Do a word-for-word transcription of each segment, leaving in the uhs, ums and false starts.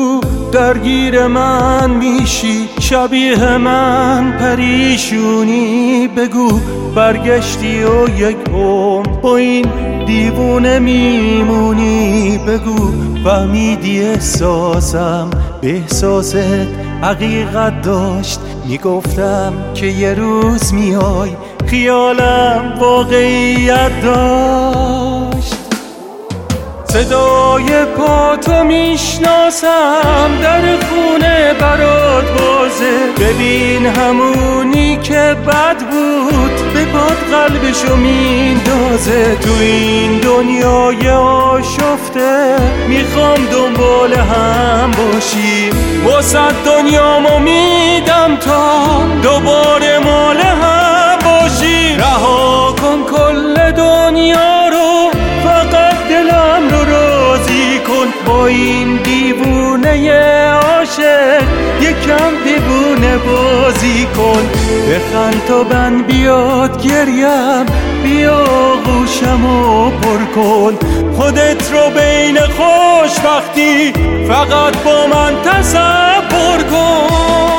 بگو درگیر من میشی، شبیه من پریشونی. بگو برگشتی و یک عمر با این دیوونه میمونی. بگو فهمیدی احساسم به احساست حقیقت داشت. میگفتم که یه روز میای، خیالم واقعیت داشت. صدای پاتو میشناسم در خونه برات بازه. ببین همونی که بد بود به پات قلبشو میندازه. تو این دنیای آشفته میخوام دنبال هم باشیم. واسه دنیامو میدم تا دوباره مال هم باشیم. رها کن کل دنیا رو، فقط دلم رو راضی کن. با این دیوونه عاشق یکم دیوونه بازی کن. بخند تا بند بیاد گریم، بیا غوشمو پر کن. خودت رو بین خوشبختی فقط با من تصور کن.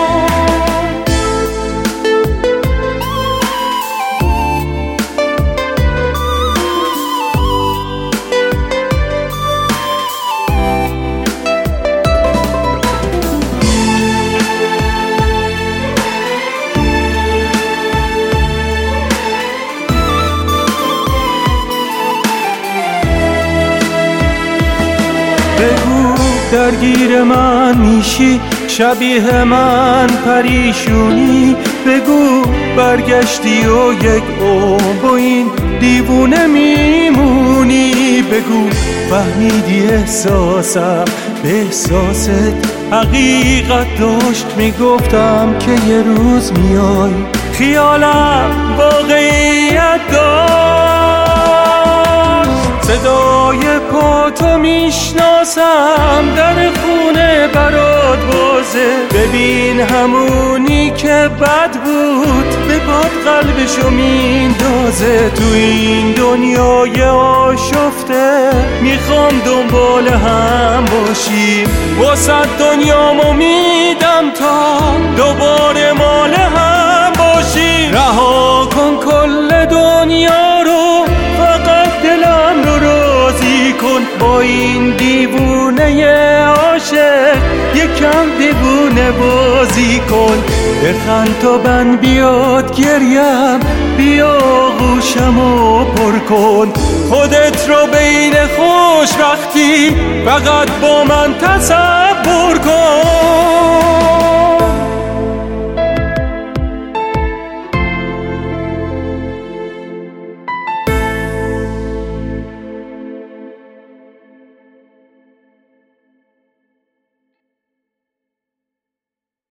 بگو درگیر من میشی، شبیه من پریشونی. بگو برگشتی و یک عمر با این دیوونه میمونی. بگو فهمیدی احساسم به احساست حقیقت داشت. میگفتم که یه روز میای، خیالم واقعیت داشت. صدای پاتو میشناسم در خونه برات بازه. ببین همونی که بد بود به پات قلبشو میندازه. تو این دنیای آشفته میخوام دنبال هم باشیم. واسه دنیامو میدم تا دوباره مال هم باشیم. رها کن کل دنیا رو، فقط دلم رو راضی کن. با این دیوونه عاشق یکم دیوونه بازی کن. بخند تا بند بیاد گریم، بیا غوشمو پر کن. خودت رو بین خوشبختی فقط با من تصور کن.